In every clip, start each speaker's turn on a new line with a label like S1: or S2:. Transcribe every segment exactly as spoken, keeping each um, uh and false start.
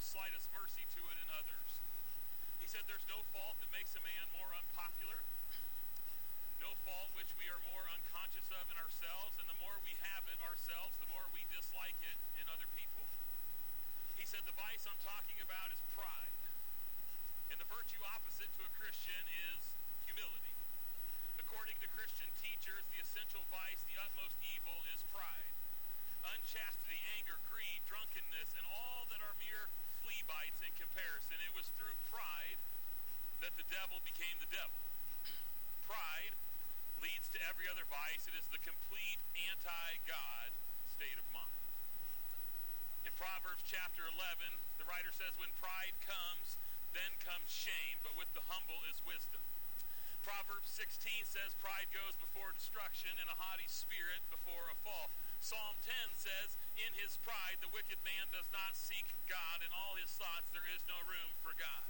S1: slightest mercy to it in others. He said there's no fault that makes a man more unpopular, no fault which we are more unconscious of in ourselves, and the more we have it ourselves, the more we dislike it in other people. He said the vice I'm talking about is pride, and the virtue opposite to a Christian is humility. According to Christian teachers, the essential vice, the utmost evil, is pride. Unchastity, anger, greed, drunkenness, and all that are mere flea bites in comparison. It was through pride that the devil became the devil. Pride leads to every other vice. It is the complete anti-God state of mind. In Proverbs chapter eleven, the writer says, when pride comes, then comes shame, but with the humble is wisdom. Proverbs sixteen says, pride goes before destruction, and a haughty spirit before a fall. Psalm ten says, in his pride the wicked man does not seek God. In all his thoughts there is no room for God.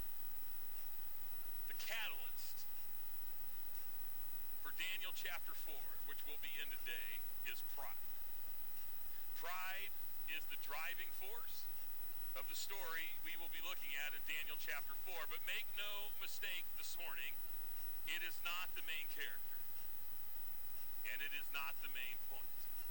S1: The catalyst for Daniel chapter four, which we'll be in today, is pride. Pride is the driving force of the story we will be looking at in Daniel chapter four. But make no mistake this morning, it is not the main character, and it is not the main point.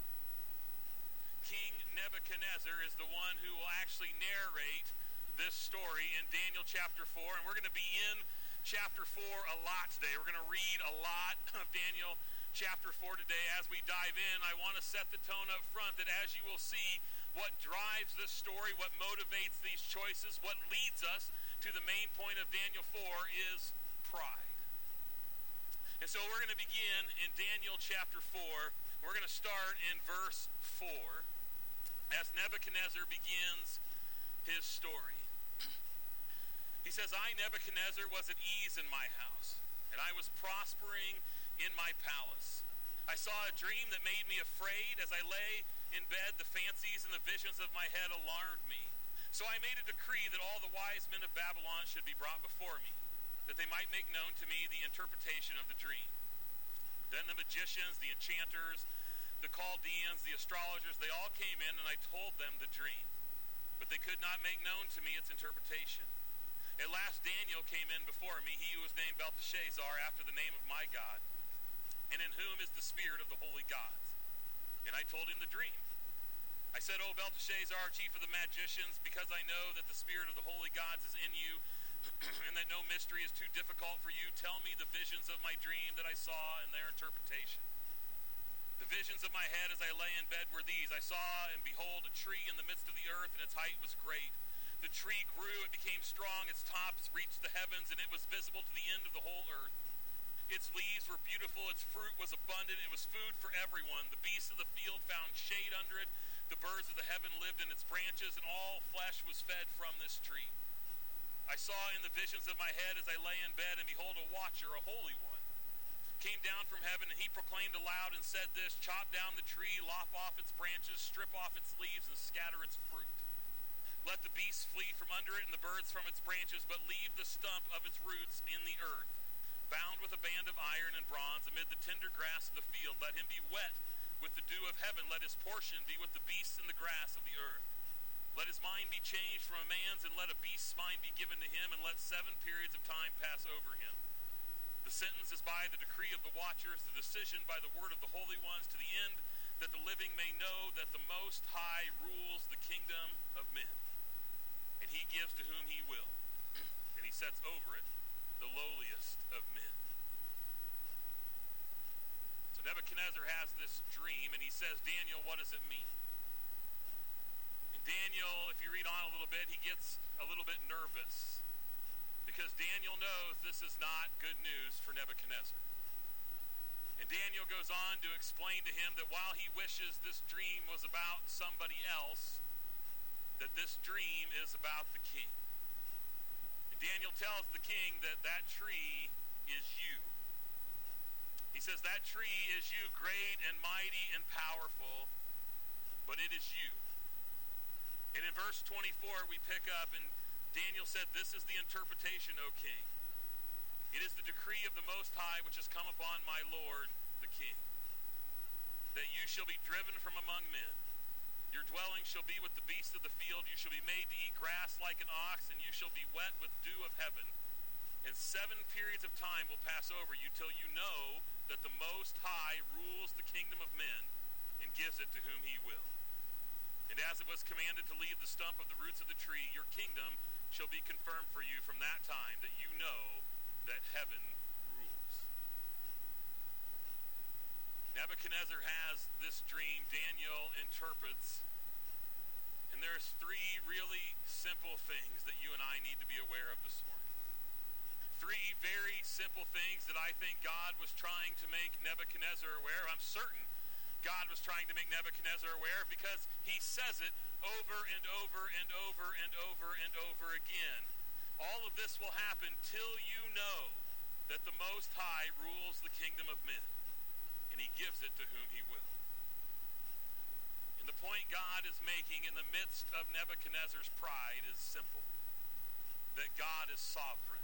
S1: King Nebuchadnezzar is the one who will actually narrate this story in Daniel chapter four, and we're going to be in chapter four a lot today. We're going to read a lot of Daniel chapter four today. As we dive in, I want to set the tone up front that as you will see, what drives this story, what motivates these choices, what leads us to the main point of Daniel four is pride. And so we're going to begin in Daniel chapter four. We're going to start in verse four as Nebuchadnezzar begins his story. He says, I, Nebuchadnezzar, was at ease in my house, and I was prospering in my palace. I saw a dream that made me afraid. As I lay in bed, the fancies and the visions of my head alarmed me. So I made a decree that all the wise men of Babylon should be brought before me, that they might make known to me the interpretation of the dream. Then the magicians, the enchanters, the Chaldeans, the astrologers, they all came in, and I told them the dream. But they could not make known to me its interpretation. At last Daniel came in before me, he who was named Belteshazzar, after the name of my God, and in whom is the spirit of the holy gods. And I told him the dream. I said, O Belteshazzar, chief of the magicians, because I know that the spirit of the holy gods is in you, and that no mystery is too difficult for you, tell me the visions of my dream that I saw and their interpretation. The visions of my head as I lay in bed were these. I saw, and behold, a tree in the midst of the earth, and its height was great. The tree grew, it became strong, its tops reached the heavens, and it was visible to the end of the whole earth. Its leaves were beautiful, its fruit was abundant, it was food for everyone. The beasts of the field found shade under it, the birds of the heaven lived in its branches, and all flesh was fed from this tree. I saw in the visions of my head as I lay in bed, and behold, a watcher, a holy one, came down from heaven, and he proclaimed aloud and said this, chop down the tree, lop off its branches, strip off its leaves, and scatter its fruit. Let the beasts flee from under it and the birds from its branches, but leave the stump of its roots in the earth, bound with a band of iron and bronze amid the tender grass of the field. Let him be wet with the dew of heaven. Let his portion be with the beasts in the grass of the earth. Let his mind be changed from a man's, and let a beast's mind be given to him, and let seven periods of time pass over him. The sentence is by the decree of the watchers, the decision by the word of the holy ones, to the end that the living may know that the Most High rules the kingdom of men. And he gives to whom he will, and he sets over it the lowliest of men. So Nebuchadnezzar has this dream, and he says, Daniel, what does it mean? And Daniel, if you read on a little bit, he gets a little bit nervous, because Daniel knows this is not good news for Nebuchadnezzar. And Daniel goes on to explain to him that while he wishes this dream was about somebody else, that this dream is about the king. And Daniel tells the king that that tree is you. He says that tree is you, great and mighty and powerful, but it is you. And in verse twenty-four we pick up, and Daniel said, this is the interpretation, O king. It is the decree of the Most High which has come upon my Lord the king, that you shall be driven from among men. Your dwelling shall be with the beasts of the field. You shall be made to eat grass like an ox, and you shall be wet with dew of heaven. And seven periods of time will pass over you till you know that the Most High rules the kingdom of men and gives it to whom he will. And as it was commanded to leave the stump of the roots of the tree, your kingdom shall be confirmed for you from that time, that you know that heaven rules. Nebuchadnezzar has this dream. Daniel interprets. And there's three really simple things that you and I need to be aware of this morning. Three very simple things that I think God was trying to make Nebuchadnezzar aware of. I'm certain God was trying to make Nebuchadnezzar aware of, because he says it over and over and over and over and over again. All of this will happen till you know that the Most High rules the kingdom of men, and he gives it to whom he will. And the point God is making in the midst of Nebuchadnezzar's pride is simple: that God is sovereign.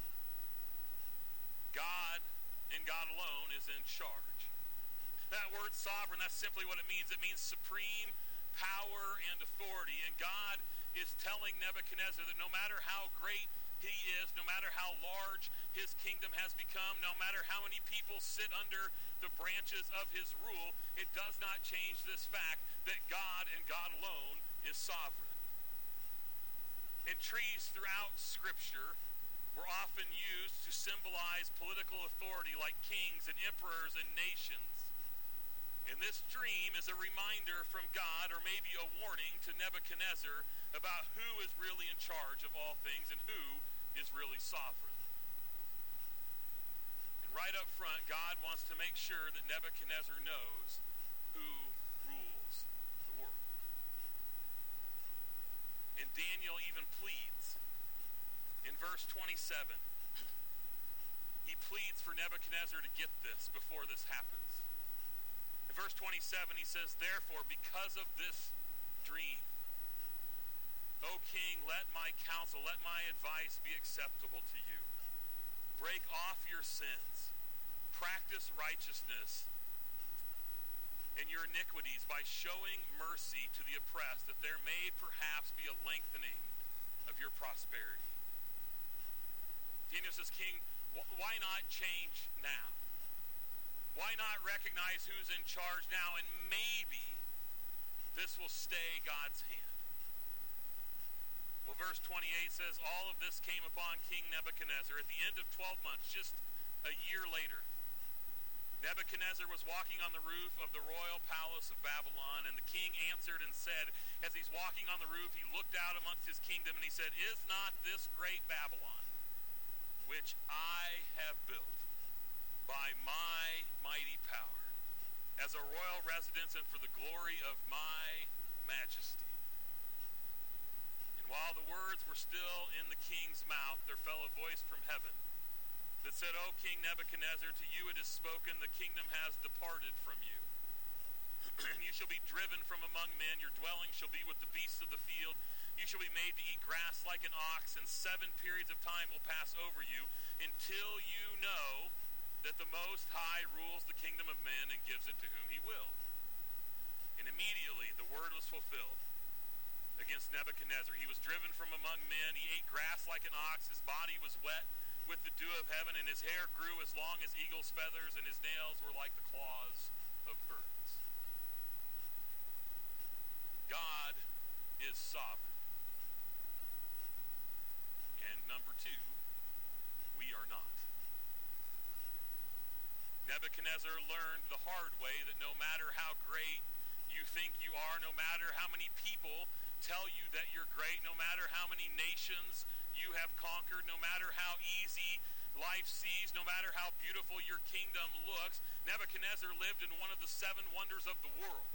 S1: God and God alone is in charge. That word sovereign, that's simply what it means. It means supreme power and authority. And God is telling Nebuchadnezzar that no matter how great he is, no matter how large his kingdom has become, no matter how many people sit under the branches of his rule, it does not change this fact that God and God alone is sovereign. And trees throughout Scripture were often used to symbolize political authority, like kings and emperors and nations. And this dream is a reminder from God, or maybe a warning to Nebuchadnezzar, about who is really in charge of all things and who is really sovereign. And right up front, God wants to make sure that Nebuchadnezzar knows who rules the world. And Daniel even pleads. In verse twenty-seven, he pleads for Nebuchadnezzar to get this before this happens. In verse twenty-seven, he says, "Therefore, because of this dream, O king, let my counsel, let my advice be acceptable to you. Break off your sins, practice righteousness and your iniquities by showing mercy to the oppressed, that there may perhaps be a lengthening of your prosperity." Daniel says, King, why not change now? Why not recognize who's in charge now, and maybe this will stay God's hand? Well, verse twenty-eight says, all of this came upon King Nebuchadnezzar at the end of twelve months, just a year later. Nebuchadnezzar was walking on the roof of the royal palace of Babylon, and the king answered and said, as he's walking on the roof, he looked out amongst his kingdom, and he said, "Is not this great Babylon, which I have built by my mighty power, as a royal residence and for the glory of my majesty?" And while the words were still in the king's mouth, there fell a voice from heaven that said, "O King Nebuchadnezzar, to you it is spoken, the kingdom has departed from you. You shall be driven from among men, your dwelling shall be with the beasts of the field. You shall be made to eat grass like an ox, and seven periods of time will pass over you, until you know that the Most High rules the kingdom of men and gives it to whom he will." And immediately the word was fulfilled against Nebuchadnezzar. He was driven from among men. He ate grass like an ox. His body was wet with the dew of heaven, and his hair grew as long as eagle's feathers, and his nails were like the claws of birds. God is sovereign. And number two, we are not. Nebuchadnezzar learned the hard way that no matter how great you think you are, no matter how many people tell you that you're great, no matter how many nations you have conquered, no matter how easy life seems, no matter how beautiful your kingdom looks, Nebuchadnezzar lived in one of the seven wonders of the world.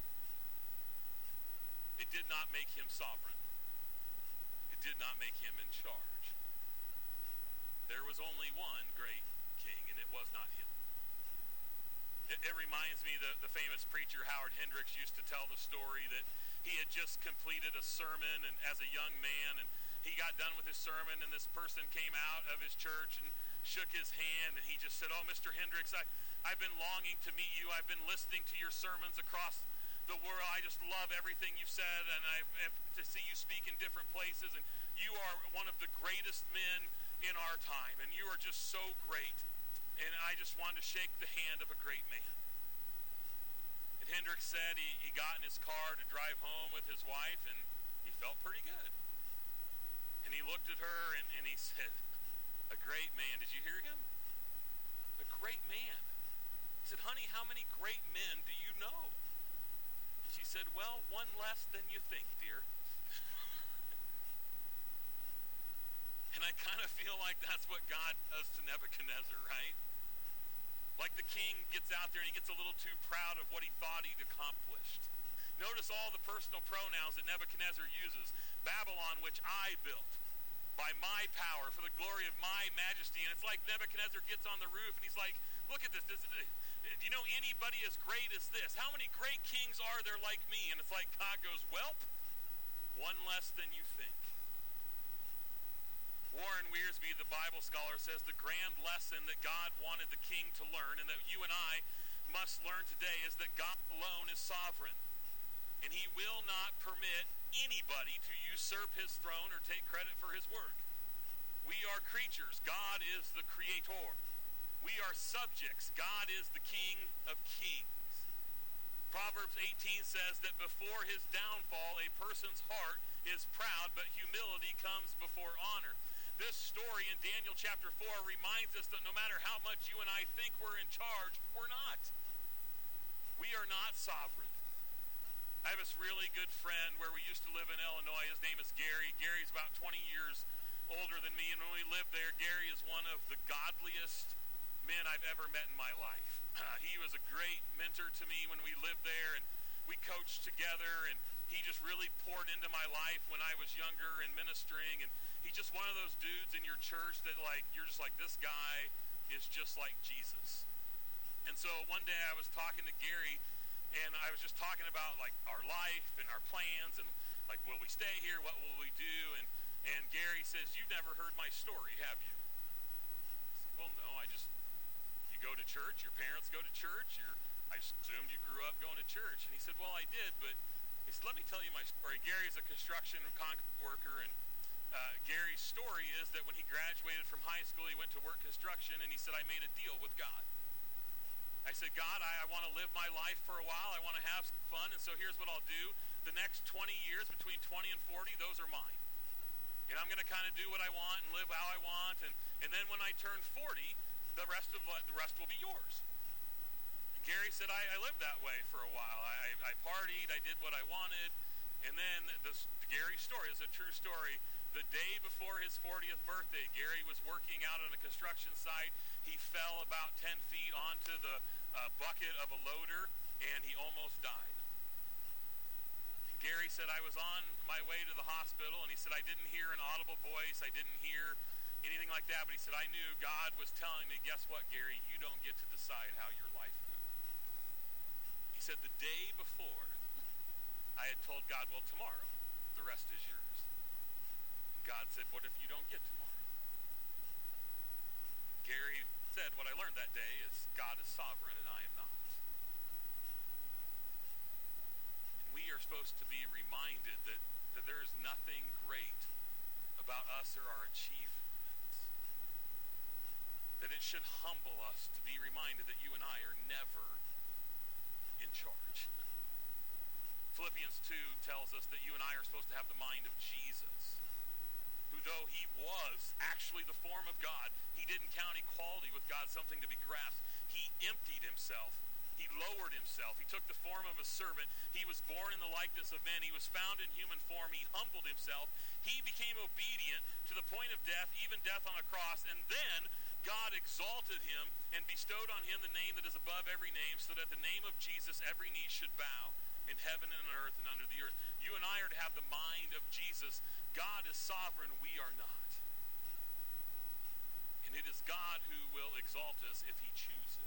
S1: It did not make him sovereign. It did not make him in charge. There was only one great king, and it was not him. It, it reminds me that the famous preacher Howard Hendricks used to tell the story that he had just completed a sermon and as a young man, and he got done with his sermon, and this person came out of his church and shook his hand, and he just said, "Oh, Mister Hendricks, I, I've been longing to meet you. I've been listening to your sermons across the world. I just love everything you've said, and I to see you speak in different places, and you are one of the greatest men in our time, and you are just so great, and I just wanted to shake the hand of a great man. And Hendricks said he, he got in his car to drive home with his wife, and he felt pretty good. And he looked at her, and, and he said, a great man. Did you hear him? A great man. He said, honey, how many great men do you know? And she said, well, one less than you think, dear. And I kind of feel like that's what God does to Nebuchadnezzar, right? Like the king gets out there and he gets a little too proud of what he thought he'd accomplished. Notice all the personal pronouns that Nebuchadnezzar uses. Babylon, which I built by my power, for the glory of my majesty. And it's like Nebuchadnezzar gets on the roof and he's like, look at this. this is, do you know anybody as great as this? How many great kings are there like me? And it's like God goes, welp, one less than you think. Warren Wiersbe, the Bible scholar, says the grand lesson that God wanted the king to learn and that you and I must learn today is that God alone is sovereign. And he will not permit anybody to usurp his throne or take credit for his work. We are creatures. God is the creator. We are subjects. God is the King of kings. Proverbs eighteen says that before his downfall, a person's heart is proud, but humility comes before honor. This story in Daniel chapter four reminds us that no matter how much you and I think we're in charge, we're not. We are not sovereign. I have this really good friend where we used to live in Illinois. His name is Gary. Gary's about twenty years older than me, and when we lived there, Gary is one of the godliest men I've ever met in my life. Uh, he was a great mentor to me when we lived there, and we coached together, and he just really poured into my life when I was younger and ministering, and he's just one of those dudes in your church that, like, you're just like, this guy is just like Jesus. And so one day I was talking to Gary, and I was just talking about, like, our life and our plans, and, like, will we stay here? What will we do? And, and Gary says, you've never heard my story, have you? I said, well, no, I just, you go to church, your parents go to church, you're, I just assumed you grew up going to church. And he said, well, I did, but he said, let me tell you my story. Gary's a construction concrete worker, and uh, Gary's story is that when he graduated from high school, he went to work construction, and he said, I made a deal with God. I said, God, I, I want to live my life for a while. I want to have some fun, and so here's what I'll do. The next twenty years, between twenty and forty, those are mine. And I'm going to kind of do what I want and live how I want, and, and then when I turn forty, the rest of the rest will be yours. And Gary said, I, I lived that way for a while. I, I partied, I did what I wanted, and then this, the Gary story is a true story. The day before his fortieth birthday, Gary was working out on a construction site. He fell about ten feet onto the uh, bucket of a loader, and he almost died. And Gary said, I was on my way to the hospital, and he said, I didn't hear an audible voice. I didn't hear anything like that, but he said, I knew God was telling me, guess what, Gary? You don't get to decide how your life goes. He said, the day before, I had told God, well, tomorrow, the rest is yours. God said, what if you don't get tomorrow? Gary said, what I learned that day is God is sovereign and I am not. And we are supposed to be reminded that, that there is nothing great about us or our achievements. That it should humble us to be reminded that you and I are never in charge. Philippians two tells us that you and I are supposed to have the mind of Jesus, who though he was actually the form of God, he didn't count equality with God something to be grasped. He emptied himself. He lowered himself. He took the form of a servant. He was born in the likeness of men. He was found in human form. He humbled himself. He became obedient to the point of death, even death on a cross. And then God exalted him and bestowed on him the name that is above every name, so that at the name of Jesus every knee should bow in heaven and on earth and under the earth. You and I are to have the mind of Jesus. God is sovereign. We are not. And it is God who will exalt us if he chooses.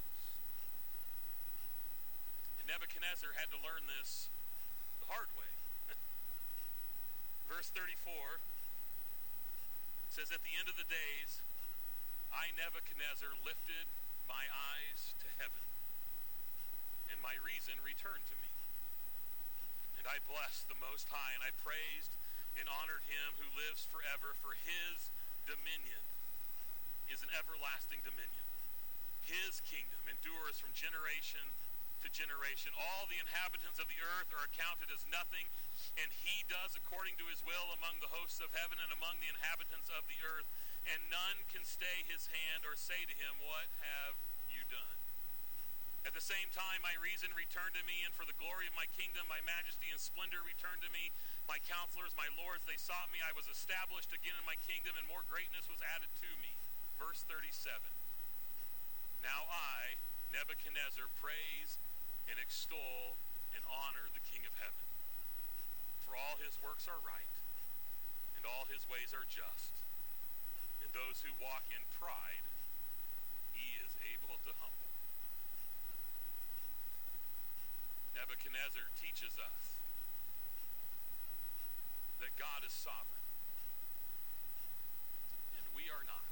S1: And Nebuchadnezzar had to learn this the hard way. Verse thirty-four says, at the end of the days, I, Nebuchadnezzar, lifted my eyes to heaven, and my reason returned to me. And I blessed the Most High, and I praised and honored him who lives forever, for his dominion is an everlasting dominion. His kingdom endures from generation to generation. All the inhabitants of the earth are accounted as nothing, and he does according to his will among the hosts of heaven and among the inhabitants of the earth, and none can stay his hand or say to him, what have you done? At the same time, my reason returned to me, and for the glory of my kingdom, my majesty and splendor returned to me. My counselors, my lords, they sought me. I was established again in my kingdom, and more greatness was added to me. Verse thirty-seven. Now I, Nebuchadnezzar, praise and extol and honor the King of heaven. For all his works are right, and all his ways are just. And those who walk in pride, he is able to humble. Nebuchadnezzar teaches us that God is sovereign, and we are not.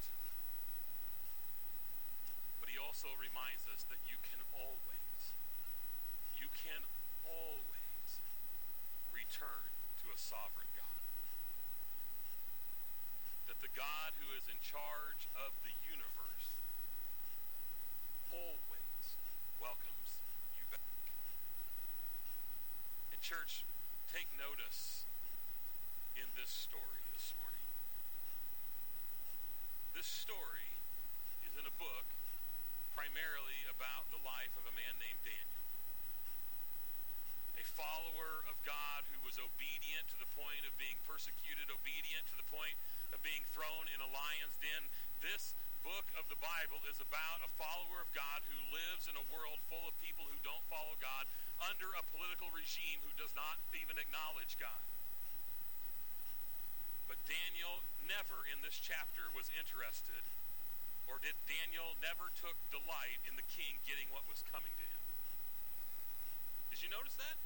S1: But he also reminds us that you can always, you can always return to a sovereign God. That the God who is in charge of the universe always welcomes you back. And church, take notice in this story this morning. This story is in a book primarily about the life of a man named Daniel, a follower of God who was obedient to the point of being persecuted, obedient to the point of being thrown in a lion's den. This book of the Bible is about a follower of God who lives in a world full of people who don't follow God, under a political regime who does not even acknowledge God. But Daniel never in this chapter was interested, or did Daniel never took delight in the king getting what was coming to him. Did you notice that?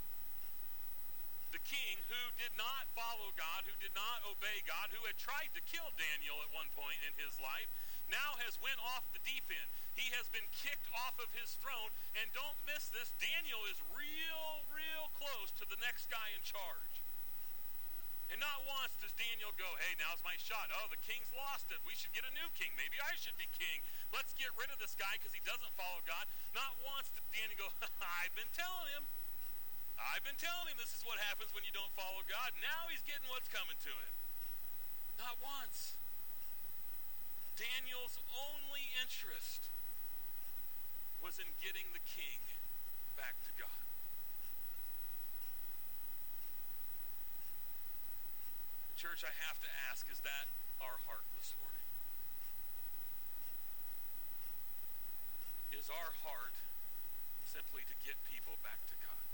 S1: The king who did not follow God, who did not obey God, who had tried to kill Daniel at one point in his life, now has went off the deep end. He has been kicked off of his throne, and don't miss this, Daniel is real, real close to the next guy in charge. And not once does Daniel go, hey, now's my shot. Oh, the king's lost it. We should get a new king. Maybe I should be king. Let's get rid of this guy because he doesn't follow God. Not once did Daniel go, I've been telling him. I've been telling him this is what happens when you don't follow God. Now he's getting what's coming to him. Not once. Daniel's only interest was in getting the king back to God. Church, I have to ask, is that our heart this morning? Is our heart simply to get people back to God?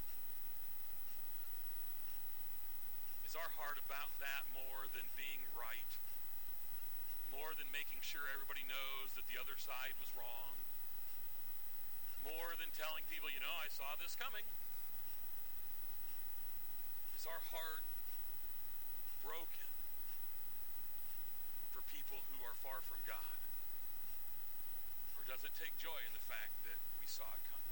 S1: Is our heart about that more than being right? More than making sure everybody knows that the other side was wrong? More than telling people, you know, I saw this coming? Is our heart broken for people who are far from God? Or does it take joy in the fact that we saw it coming?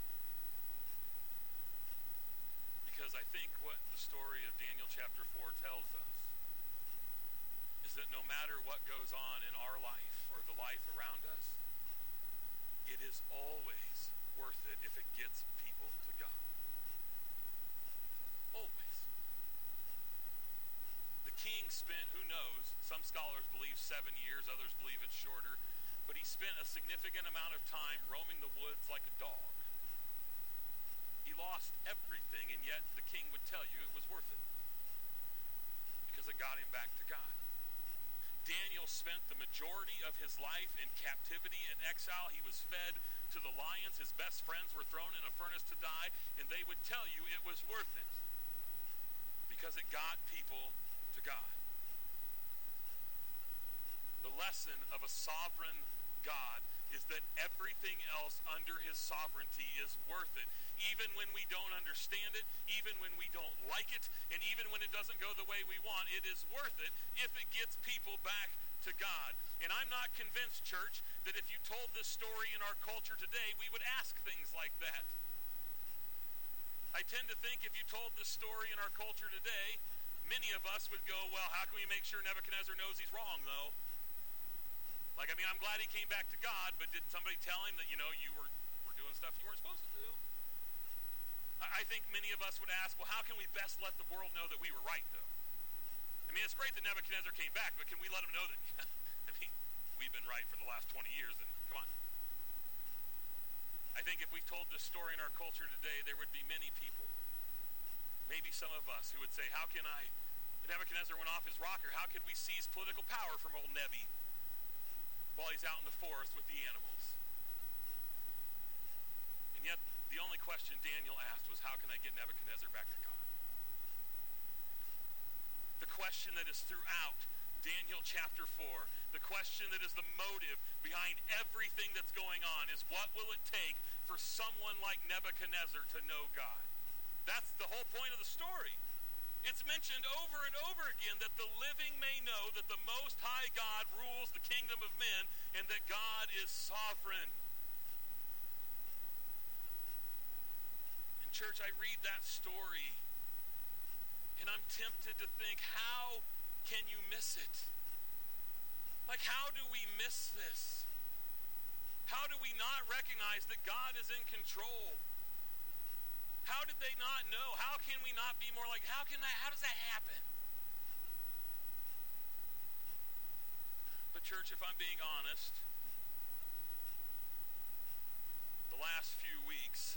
S1: Because I think what the story of Daniel chapter four tells us is that no matter what goes on in our life or the life around us, it is always worth it if it gets people to God. Always. The king spent, who knows, some scholars believe seven years, others believe it's shorter, but he spent a significant amount of time roaming the woods like a dog. He lost everything, and yet the king would tell you it was worth it because it got him back to God. Daniel spent the majority of his life in captivity and exile. He was fed to the lions. His best friends were thrown in a furnace to die, and they would tell you it was worth it because it got people to God. The lesson of a sovereign God is that everything else under his sovereignty is worth it. Even when we don't understand it, even when we don't like it, and even when it doesn't go the way we want, it is worth it if it gets people back to God. And I'm not convinced, church, that if you told this story in our culture today, we would ask things like that. I tend to think if you told this story in our culture today, many of us would go, well, how can we make sure Nebuchadnezzar knows he's wrong, though? Like, I mean, I'm glad he came back to God, but did somebody tell him that, you know, you were, were doing stuff you weren't supposed to do? I, I think many of us would ask, well, how can we best let the world know that we were right, though? I mean, it's great that Nebuchadnezzar came back, but can we let him know that, I mean, we've been right for the last twenty years, and come on. I think if we told this story in our culture today, there would be many people, maybe some of us, who would say, how can I, Nebuchadnezzar went off his rocker, how could we seize political power from old Nebi while he's out in the forest with the animals? And yet, the only question Daniel asked was, how can I get Nebuchadnezzar back to God? The question that is throughout Daniel chapter four, the question that is the motive behind everything that's going on is, what will it take for someone like Nebuchadnezzar to know God? That's the whole point of the story. It's mentioned over and over again that the living may know that the Most High God rules the kingdom of men and that God is sovereign. In church, I read that story and I'm tempted to think, how can you miss it? Like, how do we miss this? How do we not recognize that God is in control? How did they not know? How can we not be more like, how can that, how does that happen? But church, if I'm being honest, the last few weeks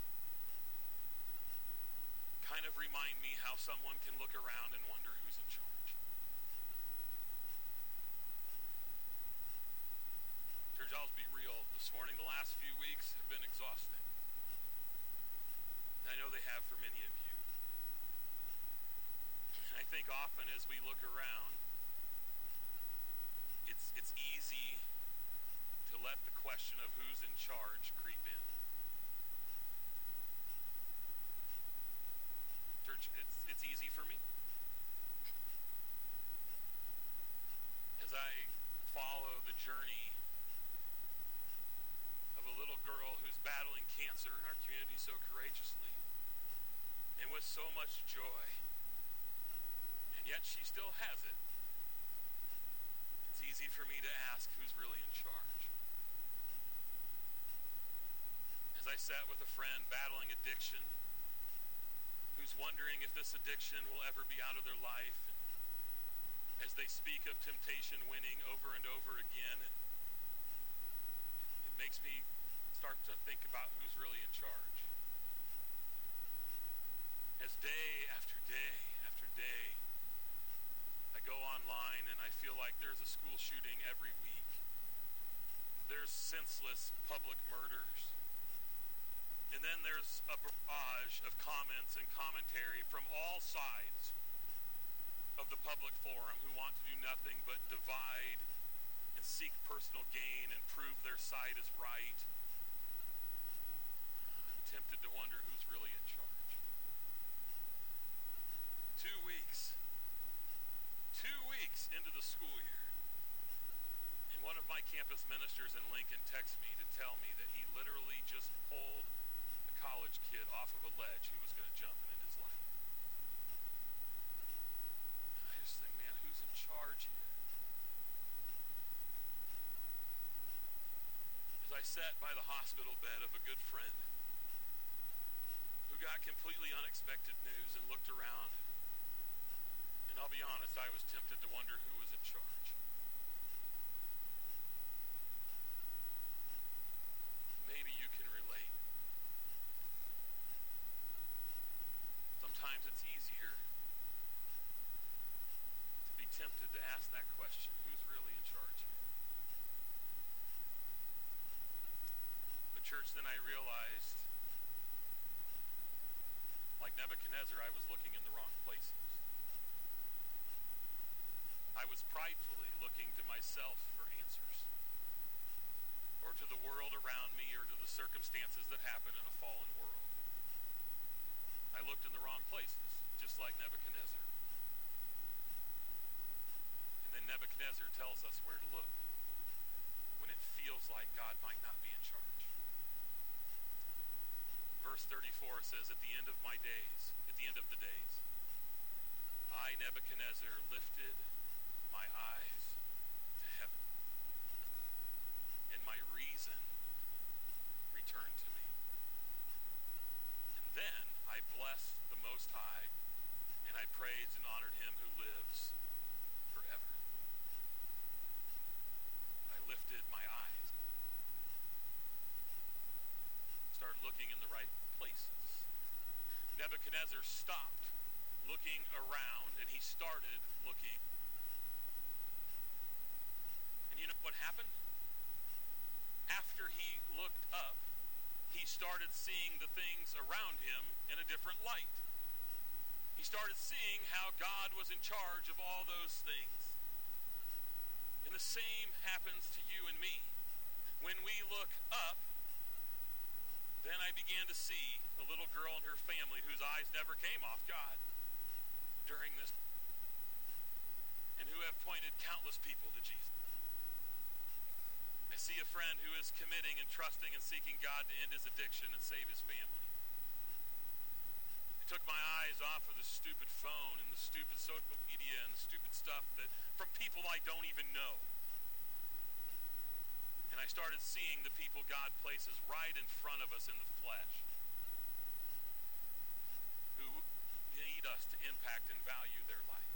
S1: kind of remind me how someone can look around and wonder who's in charge. Church, I'll be real this morning. The last few weeks have been exhausting. I know they have for many of you. And I think often as we look around, it's it's easy to let the question of who's in charge creep in. Church, it's it's easy for me. As I follow the journey of a little girl who's battling cancer in our community so courageously and with so much joy, and yet she still has it. It's easy for me to ask who's really in charge. As I sat with a friend battling addiction, who's wondering if this addiction will ever be out of their life, and as they speak of temptation winning over and over again, and it makes me start to think about who's really in charge. As day after day after day, I go online and I feel like there's a school shooting every week. There's senseless public murders. And then there's a barrage of comments and commentary from all sides of the public forum who want to do nothing but divide and seek personal gain and prove their side is right. I'm tempted to wonder who's really in charge. Two weeks. Two weeks into the school year. And one of my campus ministers in Lincoln texts me to tell me that he literally just pulled a college kid off of a ledge who was going to jump and end his life. And I just think, man, who's in charge here? As I sat by the hospital bed of a good friend who got completely unexpected news and looked around, and I'll be honest, I was tempted to wonder who was in charge. Maybe you can relate. Sometimes it's easier to be tempted to ask that question, who's really in charge here? But church, then I realized, like Nebuchadnezzar, I was looking in the wrong places. I was pridefully looking to myself for answers, or to the world around me, or to the circumstances that happen in a fallen world. I looked in the wrong places, just like Nebuchadnezzar. And then Nebuchadnezzar tells us where to look when it feels like God might not be in charge. verse thirty-four says, at the end of my days, at the end of the days, I, Nebuchadnezzar, lifted my eyes to heaven, and my reason returned to me. And then I blessed the Most High, and I praised and honored him who lives forever. I lifted my eyes, started looking in the right places. Nebuchadnezzar stopped looking around, and he started looking. And you know what happened? After he looked up, he started seeing the things around him in a different light. He started seeing how God was in charge of all those things. And the same happens to you and me. When we look up, then I began to see a little girl and her family whose eyes never came off God during this, and who have pointed countless people to Jesus. I see a friend who is committing and trusting and seeking God to end his addiction and save his family. I took my eyes off of the stupid phone and the stupid social media and the stupid stuff that from people I don't even know. And I started seeing the people God places right in front of us in the flesh, who need us to impact and value their life.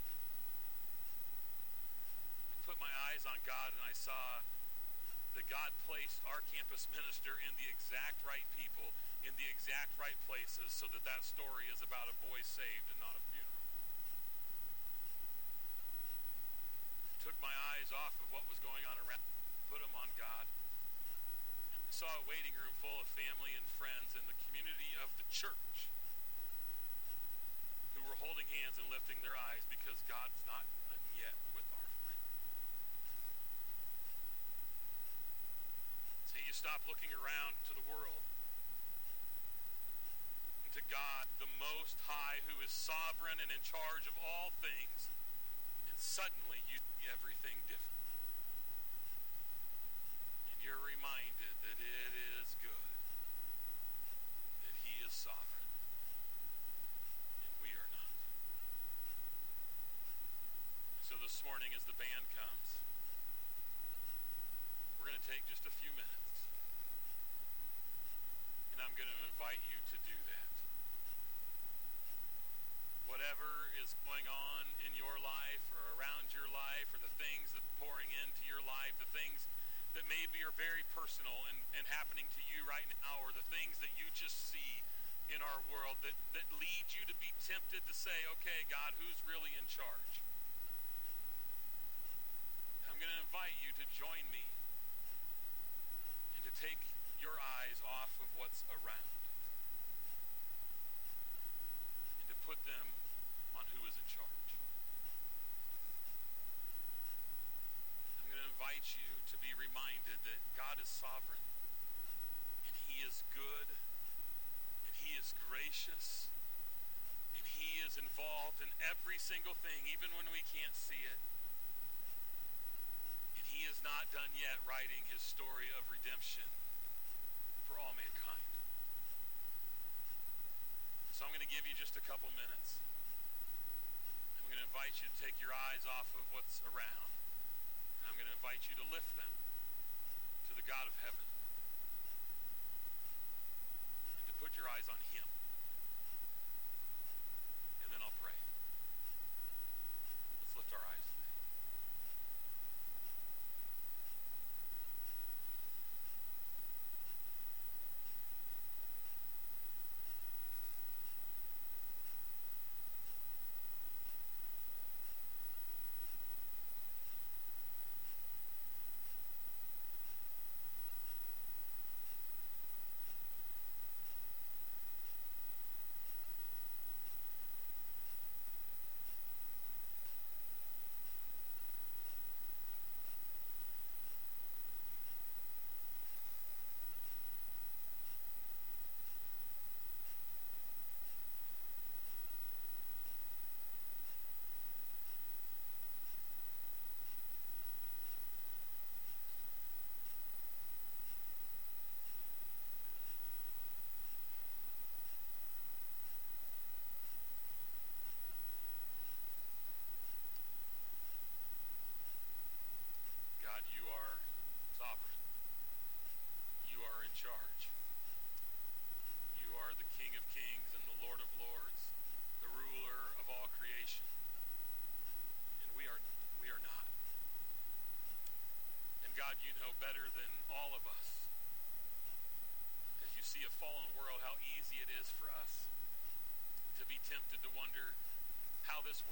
S1: I put my eyes on God, and I saw that God placed our campus minister in the exact right people, in the exact right places, so that that story is about a boy saved and not a funeral. I took my eyes off of what was going on around, put them on God. I saw a waiting room full of family and friends in the community of the church who were holding hands and lifting their eyes because God's not done yet with our friend. See, you stop looking around to the world and to God, the Most High, who is sovereign and in charge of all things, and suddenly you see everything different. And you're reminded that it is good, that he is sovereign. So this morning, as the band comes, we're going to take just a few minutes, and I'm going to invite you to do that. Whatever is going on in your life or around your life, or the things that are pouring into your life, the things that maybe are very personal and, and happening to you right now, or the things that you just see in our world that, that lead you to be tempted to say, okay, God, who's really in charge? I'm going to invite you to join me and to take your eyes off of what's around and to put them on who is in charge. I'm going to invite you to be reminded that God is sovereign, and he is good, and he is gracious, and he is involved in every single thing, even when we can't see it. He is not done yet writing his story of redemption for all mankind. So I'm going to give you just a couple minutes. I'm going to invite you to take your eyes off of what's around. And I'm going to invite you to lift them to the God of heaven and to put your eyes on him. And then I'll pray. Let's lift our eyes today.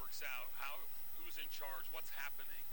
S1: works out, how who's in charge, what's happening.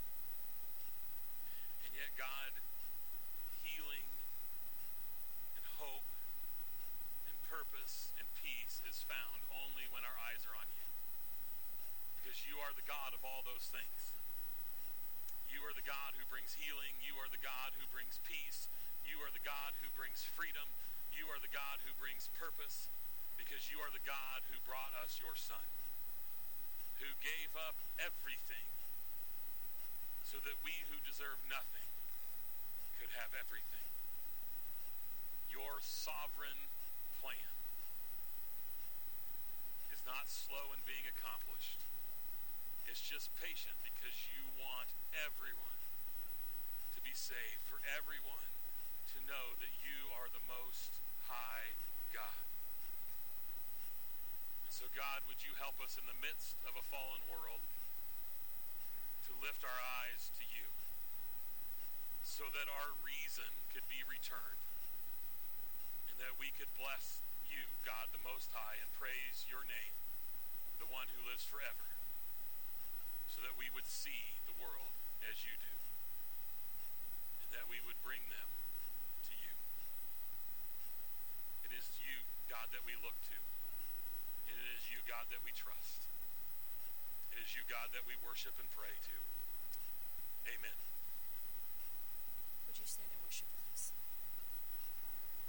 S1: And yet God, healing and hope and purpose and peace is found only when our eyes are on you. Because you are the God of all those things. You are the God who brings healing. You are the God who brings peace. You are the God who brings freedom. You are the God who brings purpose, because you are the God who brought us your Son, who gave up everything so that we who deserve nothing could have everything. Your sovereign plan is not slow in being accomplished. It's just patient because you want everyone to be saved, for everyone to know that you are the most high God. And so God, would you help us in the midst of a fallen world to lift our eyes to you so that our reason could be returned and that we could bless you, God the Most High, and praise your name, the one who lives forever, so that we would see the world as you do and that we would bring them to you. It is you, God, that we look to. And it is you, God, that we trust. It is you, God, that we worship and pray to.